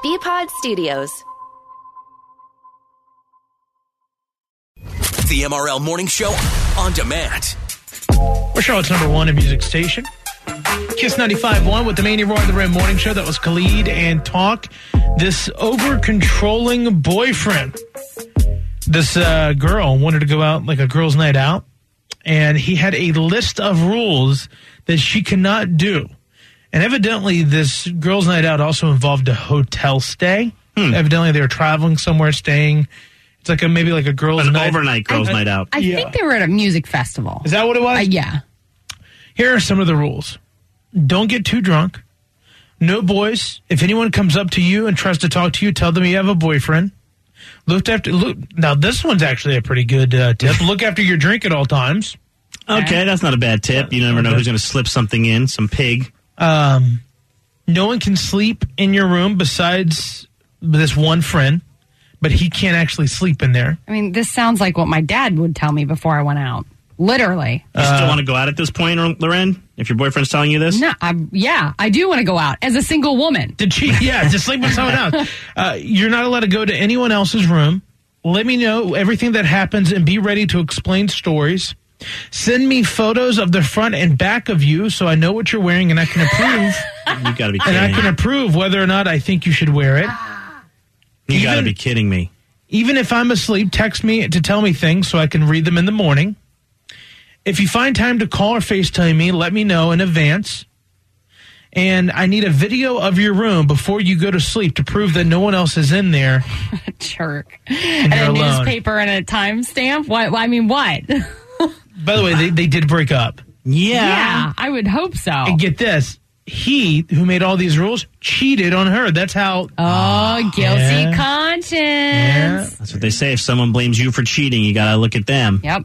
BPod Studios. The MRL Morning Show on demand. We're Charlotte's number one in music station. Kiss 95.1 with the Mania Roar of the Rim Morning Show. That was Khalid and Talk. This over-controlling boyfriend. This girl wanted to go out like a girl's night out, and he had a list of rules that she cannot do. And evidently, this girl's night out also involved a hotel stay. Evidently, they were traveling somewhere, staying. It's like maybe like a girl's night. An overnight girl's night out. I think they were at a music festival. Is that what it was? Yeah. Here are some of the rules. Don't get too drunk. No boys. If anyone comes up to you and tries to talk to you, tell them you have a boyfriend. Now, this one's actually a pretty good tip. Look after your drink at all times. Okay, that's not a bad tip. You never know who's going to slip something in, some pig. No one can sleep in your room besides this one friend, but he can't actually sleep in there. I mean, this sounds like what my dad would tell me before I went out. Literally. You still want to go out at this point, Loren? If your boyfriend's telling you this? No, I do want to go out as a single woman. To sleep with someone else. You're not allowed to go to anyone else's room. Let me know everything that happens and be ready to explain stories. Send me photos of the front and back of you so I know what you're wearing and I can approve. You got to be kidding me. And I can approve whether or not I think you should wear it. You got to be kidding me. Even if I'm asleep, text me to tell me things so I can read them in the morning. If you find time to call or FaceTime me, let me know in advance. And I need a video of your room before you go to sleep to prove that no one else is in there. Jerk. And a alone. Newspaper and a timestamp? What? I mean, what? By the way, they did break up. Yeah, I would hope so. And get this. He, who made all these rules, cheated on her. That's how... Oh, guilty conscience. Yeah. That's what they say. If someone blames you for cheating, you got to look at them. Yep.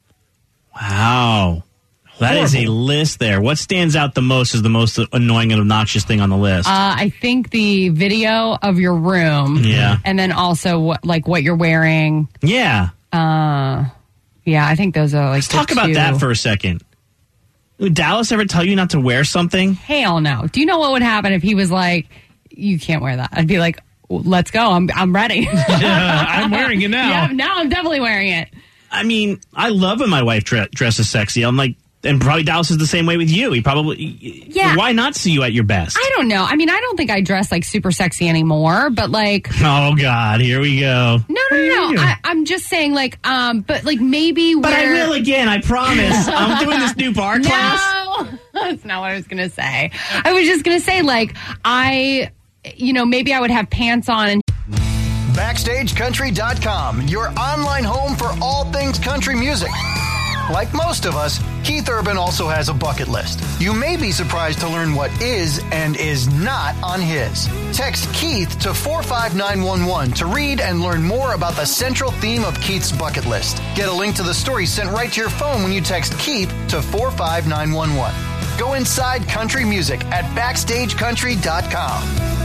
Wow. That is a list there. What stands out the most is the most annoying and obnoxious thing on the list? I think the video of your room. Yeah. And then also what you're wearing. Yeah. Yeah, I think those are Let's talk about that for a second. Would Dallas ever tell you not to wear something? Hell no. Do you know what would happen if he was like, you can't wear that? I'd be like, let's go. I'm ready. I'm wearing it now. Yeah, now I'm definitely wearing it. I mean, I love when my wife dresses sexy. I'm like, and probably Dallas is the same way with you. He probably, why not see you at your best? I don't know. I mean, I don't think I dress like super sexy anymore, but like. Oh God, here we go. No. I'm just saying but like maybe. But I will again. I promise. I'm doing this new bar class. No, that's not what I was gonna say. I was just gonna say maybe I would have pants on and. BackstageCountry.com, your online home for all things country music. Like most of us, Keith Urban also has a bucket list. You may be surprised to learn what is and is not on his. Text Keith to 45911 to read and learn more about the central theme of Keith's bucket list. Get a link to the story sent right to your phone when you text Keith to 45911. Go inside country music at BackstageCountry.com.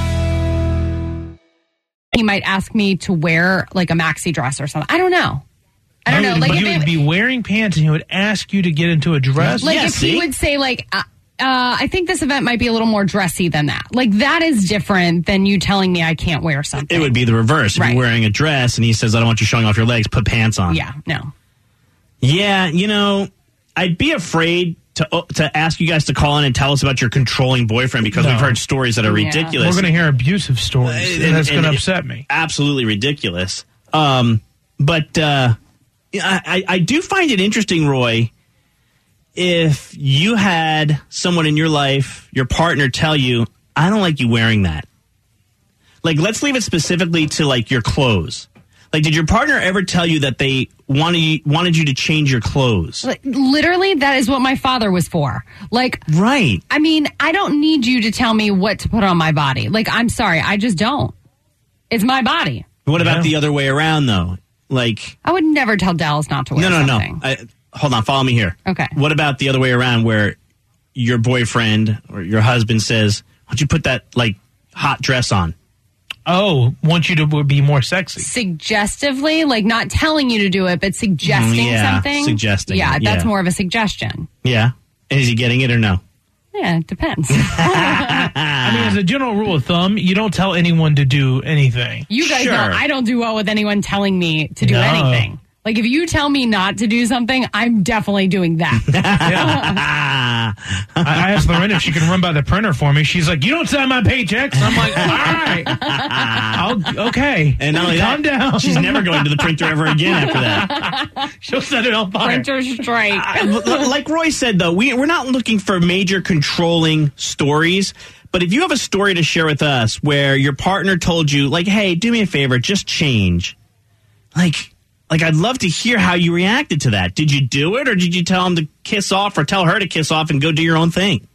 He might ask me to wear like a maxi dress or something. I don't know. Like he would be wearing pants and he would ask you to get into a dress. Like if he would say I think this event might be a little more dressy than that. Like that is different than you telling me I can't wear something. It would be the reverse. If you're wearing a dress and he says, I don't want you showing off your legs, put pants on. Yeah, no. Yeah, I'd be afraid to ask you guys to call in and tell us about your controlling boyfriend because we've heard stories that are ridiculous. We're going to hear abusive stories, and that's going to upset me. Absolutely ridiculous. But I do find it interesting, Roy, if you had someone in your life, your partner, tell you, I don't like you wearing that. Like, let's leave it specifically to, like, your clothes. Like, did your partner ever tell you that they wanted you to change your clothes? Like, literally, that is what my father was for. Like, right. I mean, I don't need you to tell me what to put on my body. Like, I'm sorry, I just don't. It's my body. What about the other way around, though? Like, I would never tell Dallas not to wear something. No. Hold on, follow me here. Okay. What about the other way around where your boyfriend or your husband says, why don't you put that, like, hot dress on? Oh, want you to be more sexy. Suggestively, like not telling you to do it, but suggesting something. Suggesting. Yeah, that's more of a suggestion. Yeah. And is he getting it or no? Yeah, it depends. I mean, as a general rule of thumb, you don't tell anyone to do anything. You guys Sure. know I don't do well with anyone telling me to do No. anything. Like, if you tell me not to do something, I'm definitely doing that. I asked Lorraine if she can run by the printer for me. She's like, you don't sign my paychecks. I'm like, all right. Okay. And not only calm that, down. she's never going to the printer ever again after that. She'll set it on fire. Printer strike. Like Roy said, though, we're not looking for major controlling stories. But if you have a story to share with us where your partner told you, like, hey, do me a favor, just change. Like, I'd love to hear how you reacted to that. Did you do it, or did you tell him to kiss off, or tell her to kiss off and go do your own thing?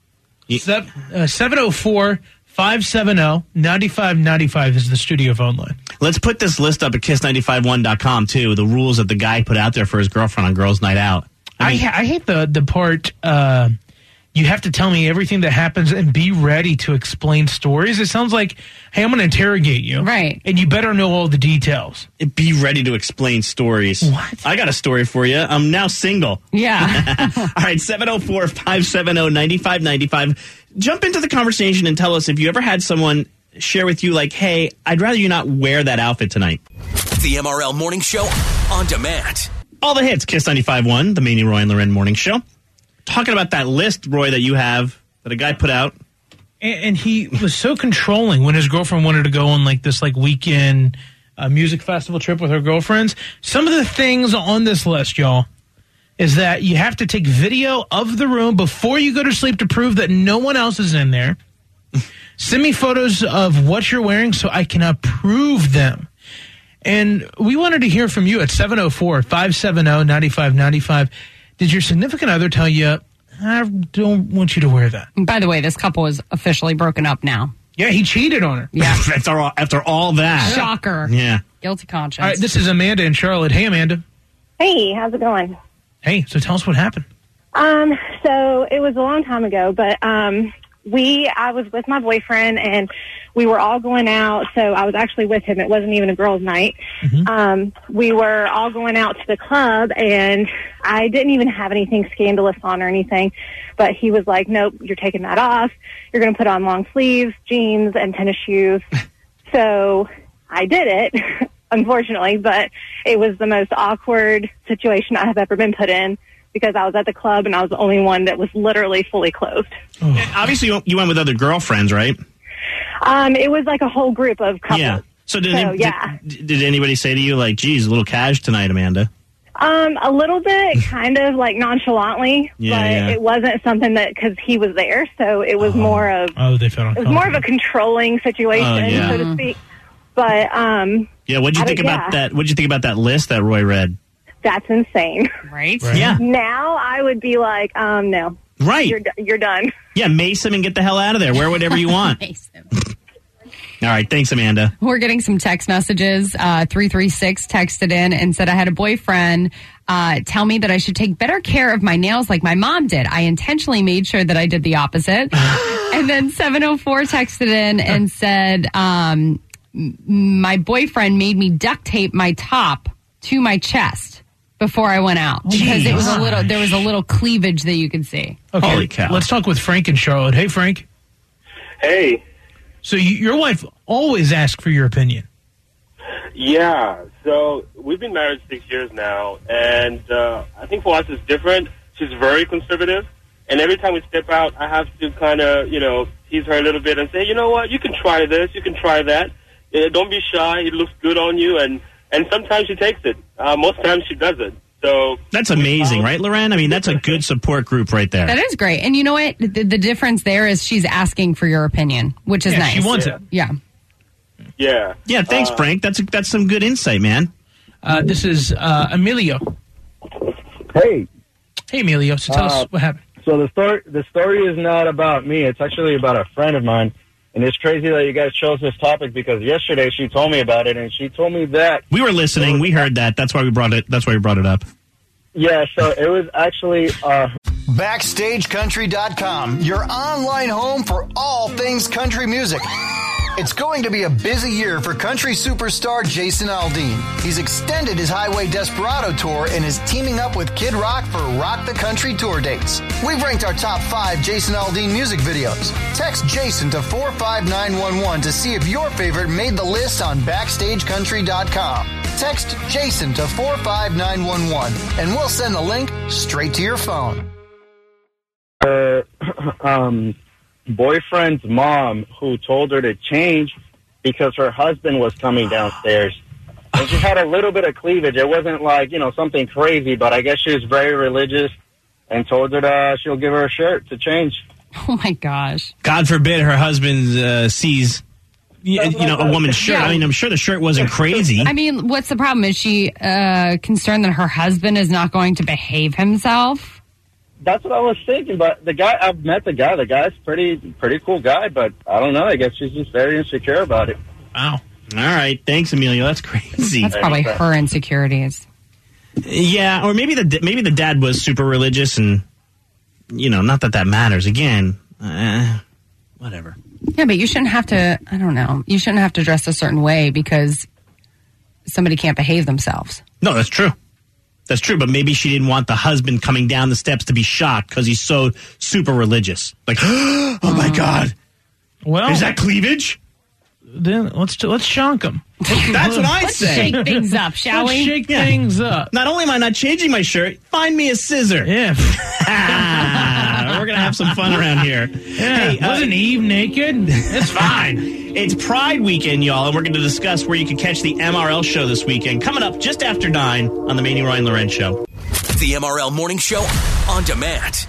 704-570-9595 is the studio phone line. Let's put this list up at kiss951.com, too, the rules that the guy put out there for his girlfriend on Girls' Night Out. I hate the part, you have to tell me everything that happens and be ready to explain stories. It sounds like, hey, I'm going to interrogate you. Right. And you better know all the details. Be ready to explain stories. What? I got a story for you. I'm now single. Yeah. All right, 704-570-9595. Jump into the conversation and tell us if you ever had someone share with you, like, hey, I'd rather you not wear that outfit tonight. The MRL Morning Show on demand. All the hits, Kiss 95.1, the Manny, Roy, and Loren Morning Show. Talking about that list, Roy, that you have, that a guy put out. And he was so controlling when his girlfriend wanted to go on this weekend music festival trip with her girlfriends. Some of the things on this list, y'all, is that you have to take video of the room before you go to sleep to prove that no one else is in there. Send me photos of what you're wearing so I can approve them. And we wanted to hear from you at 704-570-9595. Did your significant other tell you, I don't want you to wear that? By the way, this couple is officially broken up now. Yeah, he cheated on her. Yeah. After all that. Shocker. Yeah. Guilty conscience. All right, this is Amanda in Charlotte. Hey, Amanda. Hey, how's it going? Hey, so tell us what happened. So it was a long time ago, but I was with my boyfriend and we were all going out. So I was actually with him. It wasn't even a girls' night. Mm-hmm. We were all going out to the club and I didn't even have anything scandalous on or anything, but he was like, nope, you're taking that off. You're going to put on long sleeves, jeans, and tennis shoes. So I did it, unfortunately, but it was the most awkward situation I have ever been put in because I was at the club and I was the only one that was literally fully clothed. Obviously, you went with other girlfriends, right? It was like a whole group of couples. Yeah. So did anybody say to you, like, geez, a little cash tonight, Amanda? A little bit, kind of like nonchalantly, but it wasn't something that, because he was there, so it was more of they felt it was more of a controlling situation, so to speak. But what'd you think about that? What'd you think about that list that Roy read? That's insane. Right? Yeah. Now I would be like, no. Right. You're done. Yeah, mace him and get the hell out of there. Wear whatever you want. All right. Thanks, Amanda. We're getting some text messages. 336 texted in and said, I had a boyfriend tell me that I should take better care of my nails like my mom did. I intentionally made sure that I did the opposite. And then 704 texted in and said, my boyfriend made me duct tape my top to my chest before I went out because it was there was a little cleavage that you could see. Okay, holy cow. Let's talk with Frank in Charlotte. Hey, Frank. Hey. So your wife always asks for your opinion. Yeah. So we've been married 6 years now, and I think for us it's different. She's very conservative, and every time we step out, I have to kind of, tease her a little bit and say, you know what, you can try this, you can try that. Don't be shy. It looks good on you, and sometimes she takes it. Most times she doesn't. So that's amazing, right, Loren? I mean, that's a good support group right there. That is great. And you know what? The difference there is she's asking for your opinion, which is nice. She wants it. Yeah. Yeah. Yeah, thanks, Frank. That's some good insight, man. This is Emilio. Hey. Hey, Emilio. So tell us what happened. So the story is not about me. It's actually about a friend of mine. And it's crazy that you guys chose this topic because yesterday she told me about it, and she told me that we were listening. We heard that. That's why we brought it. That's why we brought it up. Yeah. So it was actually BackstageCountry.com, your online home for all things country music. It's going to be a busy year for country superstar Jason Aldean. He's extended his Highway Desperado tour and is teaming up with Kid Rock for Rock the Country tour dates. We've ranked our top 5 Jason Aldean music videos. Text Jason to 45911 to see if your favorite made the list on BackstageCountry.com. Text Jason to 45911 and we'll send the link straight to your phone. Boyfriend's mom who told her to change because her husband was coming downstairs. And she had a little bit of cleavage. It wasn't like, something crazy, but I guess she was very religious and told her that she'll give her a shirt to change. Oh, my gosh. God forbid her husband sees, a woman's shirt. Yeah. I mean, I'm sure the shirt wasn't crazy. I mean, what's the problem? Is she concerned that her husband is not going to behave himself? That's what I was thinking, but the guy, I've met the guy. The guy's pretty cool guy, but I don't know. I guess she's just very insecure about it. Wow. All right. Thanks, Emilio. That's crazy. That's probably her insecurities. Yeah, or maybe the dad was super religious and, not that matters. Again, whatever. Yeah, but you shouldn't have to, I don't know, you shouldn't have to dress a certain way because somebody can't behave themselves. No, that's true. That's true, but maybe she didn't want the husband coming down the steps to be shocked because he's so super religious. Like, oh my God. Well, is that cleavage? Then let's shock him. That's what I Let's say. shake things up, shall Let's we? shake things up. Not only am I not changing my shirt, find me a scissor. Yeah. We're going to have some fun around here. Yeah. Hey, Wasn't Eve naked? It's fine. It's Pride weekend, y'all, and we're going to discuss where you can catch the MRL show this weekend. Coming up just after 9 on the Manny Ryan Lorenz Show. The MRL Morning Show on demand.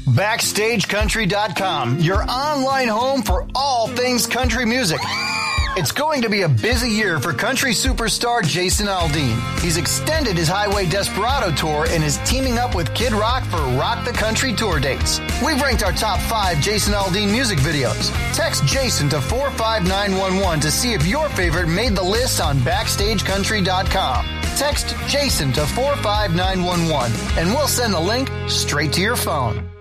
BackstageCountry.com, your online home for all things country music. It's going to be a busy year for country superstar Jason Aldean. He's extended his Highway Desperado tour and is teaming up with Kid Rock for Rock the Country tour dates. We've ranked our top 5 Jason Aldean music videos. Text Jason to 45911 to see if your favorite made the list on BackstageCountry.com. Text Jason to 45911 and we'll send the link straight to your phone.